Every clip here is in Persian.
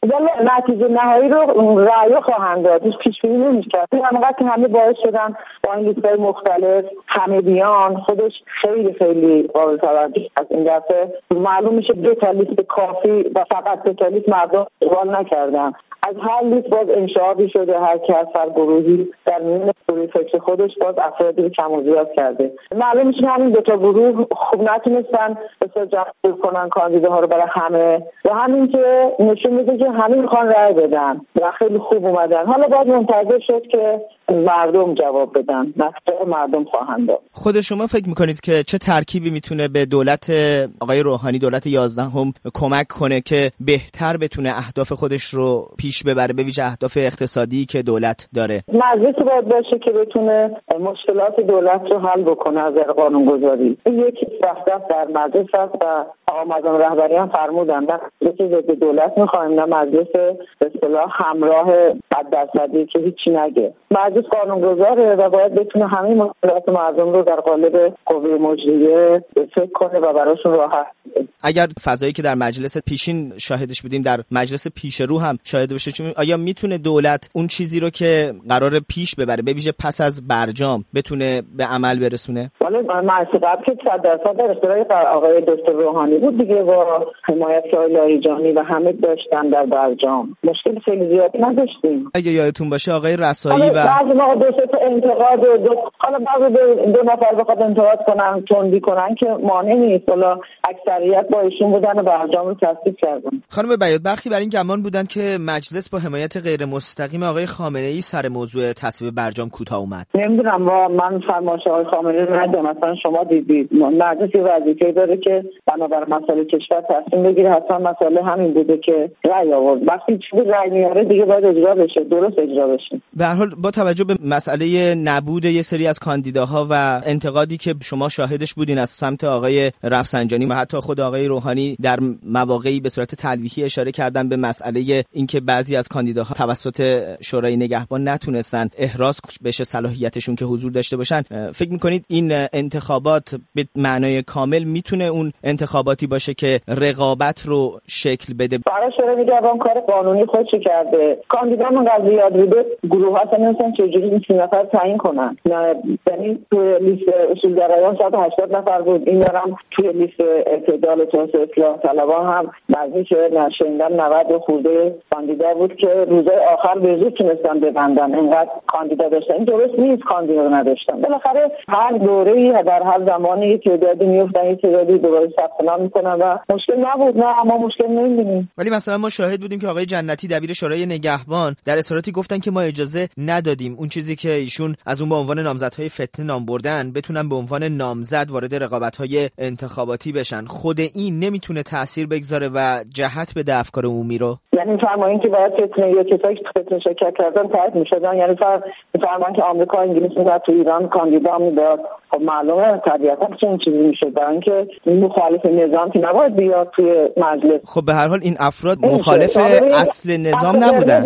ولی نتیجه نهایی رو رأی خواهند داد. هیچ پیش بینی نمی‌کرد. همونقدر که همه باعث شدن با این لیست‌های مختلف همه بیان، خودش خیلی خیلی قابل توجه است. این دفعه معلوم میشه 2 تا لیست کافی و فقط 2 تا لیست مردم قبول نکردن. از هر لیست باز انشعابی شده، هر کی از هر گروهی در میون گروه فکر خودش باز افرادی رو کم و زیاد کرده. معلوم میشه همین 2 تا گروه خوب نتونستن بسیار جمع کنن کاندیداها رو برای همه و همین که نشون میده که همه میخوان رأی بدن و خیلی خوب اومدن. حالا باید منتظر شد که مردم جواب بدن، نتیجه مردم خواهند داد. خود شما فکر میکنید که چه ترکیبی میتونه به دولت آقای روحانی، دولت 11 کمک کنه که بهتر بتونه اهداف خودش رو پیش ببره، به ویژه اهداف اقتصادی که دولت داره؟ مجلس باید باشه که بتونه مشکلات دولت رو حل بکنه از قانونگذاری. یک وحدت در مجلس هست و آقا معظم رهبری هم فرمودن نه به دولت میخوایم نه مجلس به اصطلاح همراه 100% که هیچی نگه. مجلس قانونگذاره و باید بتونه همه مشکلات مردم رو در قالب قوه مجریه فکر کنه و براشون راه حل بده. اگر فضایی که در مجلس پیشین شاهدش بودیم در مجلس پیش رو هم شاهد بشه، آیا میتونه دولت اون چیزی رو که قرار پیش ببره به ویژه پس از برجام بتونه به عمل برسونه؟ ولی معصومت که 100% در اختیار آقای دکتر روحانی بود دیگه، با حمایت آقای لاریجانی و همه داشتن در برجام مشکل خیلی زیادی نداشتیم. اگه یادتون باشه آقای رسایی و بعضی موقع دو انتقاد حالا بعضی 2 نفر بخواد انتقاد کنن تندی کنن که مانع نیست، حالا اکثریت با ایشون بودن و برجام رو تصویب کردن. خانم بیات، برخی بر این گمان بودن که مجلس با حمایت غیر مستقیم آقای خامنه‌ای سر موضوع تصویب برجام کوتاه اومد. نمیدونم، من فرمایش آقای خامنه‌ای رو ندیدم. مثلا شما دیدید مجلس یه وظیفه داره که بنابر مسائل کشور تصمیم بگیره، حتما مسئله همین بوده که رأی آورد. وقتی چیزی رأی میاره دیگه باید اجرا بشه، درست اجرا بشه. به هر حال با توجه به مسئله نبود یه سری از کاندیداها و انتقادی که شما شاهدش بودین از سمت آقای رفسنجانی و حتی خود آقای روحانی در مواقعی به صورت تلویحی اشاره کردن به مسئله اینکه بعضی از کاندیداها توسط شورای نگهبان نتونستن احراز بشه صلاحیتشون که حضور داشته باشن، فکر میکنید این انتخابات به معنای کامل میتونه اون انتخاباتی باشه که رقابت رو شکل بده؟ برای شورای نگهبان کار قانونی خودش کرده. کاندیدان قضیه یاد بوده، گروه ها نمیتونن چجوری این 30 نفر تعیین کنن. یعنی توی لیست اصولگرایان 180 نفر بود، این دارم توی لیست اعتدال توسعه اصلاح طلبان هم نزدیک نشوندن 90 خورده کاندیدا بود که روزهای آخر به زور تونستن ببندن، اینقدر کاندیدا داشتن. این درست نیست کاندیدا نداشتن. بالاخره هر دوره‌ای در هر زمانی یک تعدادی میافتن، یک تعدادی دوباره ثبت نام میکنن و مشکل نبود. نه ما مشکل نمی‌بینیم. ولی مثلا ما شاهد بودیم که آقای جنتی دبیر شورای نگهبان در اصلاحاتی گفتن که ما اجازه ندادیم اون چیزی که ایشون از اون به عنوان نامزدهای فتنه نام بردن بتونن به عنوان نامزد وارد رقابت‌های انتخاباتی بشن. خود این نمیتونه تأثیر بگذاره و جهت بده افکار عمومی رو؟ یعنی فرمایین که باید فتنه یا کسایی که فتنه شرکت کردن تایید می‌شدن، یعنی فرمان که آمریکا انگلیس می‌داد تو ایران کاندیدا میداد. خب معلومه طبیعتاً چه چیزی میشه، برای اینکه مخالف نظام که نباید بیاد توی مجلس. خب به هر حال این افراد مخالف اصل نظام نبودن.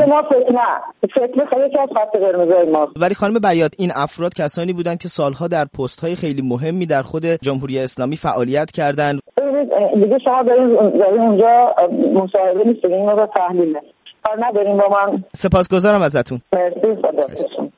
فتنه خیلی از خط قرمزای ما. ولی خانم بیات، این افراد کسانی بودن که سالها در پست‌های خیلی مهمی در خود جمهوری اسلامی فعالیت کردند. دیگه شما دارین اونجا مصاحبه نیست، این رو تحلیل کار نداریم با من. سپاسگزارم ازتون. مرسی.